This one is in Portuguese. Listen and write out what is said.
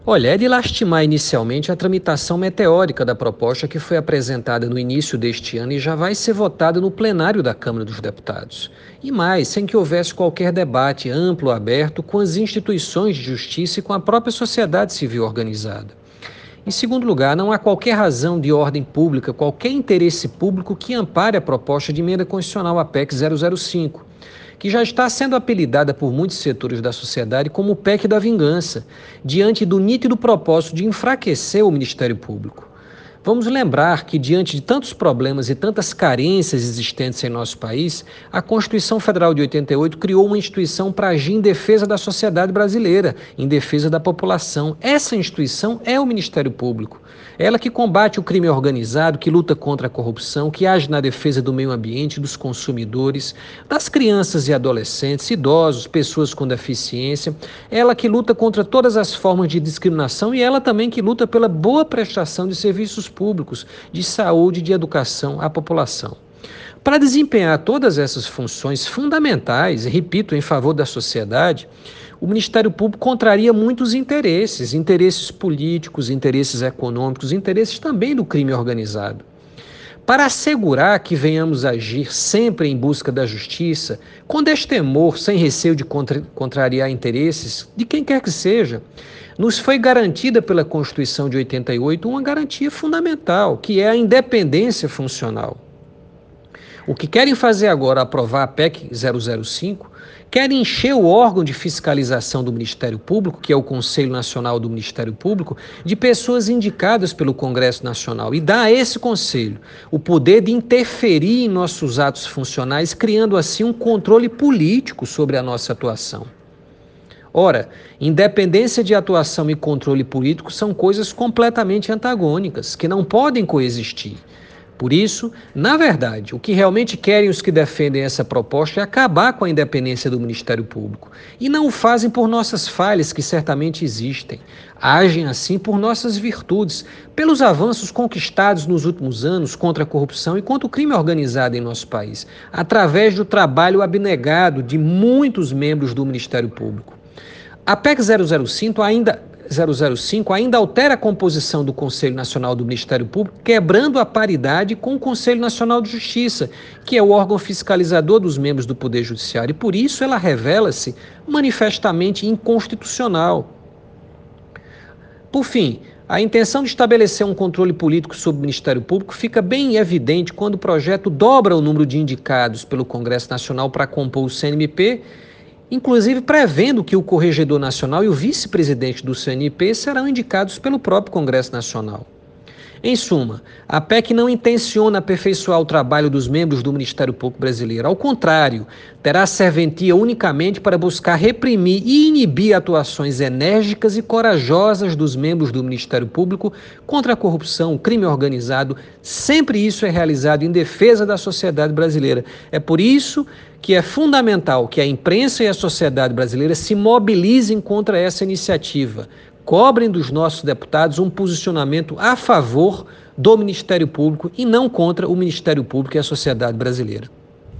Olha, é de lastimar inicialmente a tramitação meteórica da proposta que foi apresentada no início deste ano e já vai ser votada no plenário da Câmara dos Deputados. E mais, sem que houvesse qualquer debate amplo, aberto com as instituições de justiça e com a própria sociedade civil organizada. Em segundo lugar, não há qualquer razão de ordem pública, qualquer interesse público que ampare a proposta de emenda constitucional à PEC 005, que já está sendo apelidada por muitos setores da sociedade como o PEC da vingança, diante do nítido propósito de enfraquecer o Ministério Público. Vamos lembrar que, diante de tantos problemas e tantas carências existentes em nosso país, a Constituição Federal de 88 criou uma instituição para agir em defesa da sociedade brasileira, em defesa da população. Essa instituição é o Ministério Público. Ela que combate o crime organizado, que luta contra a corrupção, que age na defesa do meio ambiente, dos consumidores, das crianças e adolescentes, idosos, pessoas com deficiência. Ela que luta contra todas as formas de discriminação e ela também que luta pela boa prestação de serviços públicos, de saúde e de educação à população. Para desempenhar todas essas funções fundamentais, e repito, em favor da sociedade, o Ministério Público contraria muitos interesses políticos, interesses econômicos, interesses também do crime organizado. Para assegurar que venhamos agir sempre em busca da justiça, com destemor, sem receio de contrariar interesses de quem quer que seja, nos foi garantida pela Constituição de 88 uma garantia fundamental, que é a independência funcional. O que querem fazer agora, aprovar a PEC 005, querem encher o órgão de fiscalização do Ministério Público, que é o Conselho Nacional do Ministério Público, de pessoas indicadas pelo Congresso Nacional e dar a esse Conselho o poder de interferir em nossos atos funcionais, criando assim um controle político sobre a nossa atuação. Ora, independência de atuação e controle político são coisas completamente antagônicas, que não podem coexistir. Por isso, na verdade, o que realmente querem os que defendem essa proposta é acabar com a independência do Ministério Público. E não o fazem por nossas falhas, que certamente existem. Agem assim por nossas virtudes, pelos avanços conquistados nos últimos anos contra a corrupção e contra o crime organizado em nosso país, através do trabalho abnegado de muitos membros do Ministério Público. A PEC 005 ainda altera a composição do Conselho Nacional do Ministério Público, quebrando a paridade com o Conselho Nacional de Justiça, que é o órgão fiscalizador dos membros do Poder Judiciário, e por isso ela revela-se manifestamente inconstitucional. Por fim, a intenção de estabelecer um controle político sobre o Ministério Público fica bem evidente quando o projeto dobra o número de indicados pelo Congresso Nacional para compor o CNMP, inclusive prevendo que o Corregedor Nacional e o vice-presidente do CNMP serão indicados pelo próprio Congresso Nacional. Em suma, a PEC não intenciona aperfeiçoar o trabalho dos membros do Ministério Público brasileiro. Ao contrário, terá serventia unicamente para buscar reprimir e inibir atuações enérgicas e corajosas dos membros do Ministério Público contra a corrupção, o crime organizado. Sempre isso é realizado em defesa da sociedade brasileira. É por isso que é fundamental que a imprensa e a sociedade brasileira se mobilizem contra essa iniciativa. Cobrem dos nossos deputados um posicionamento a favor do Ministério Público e não contra o Ministério Público e a sociedade brasileira.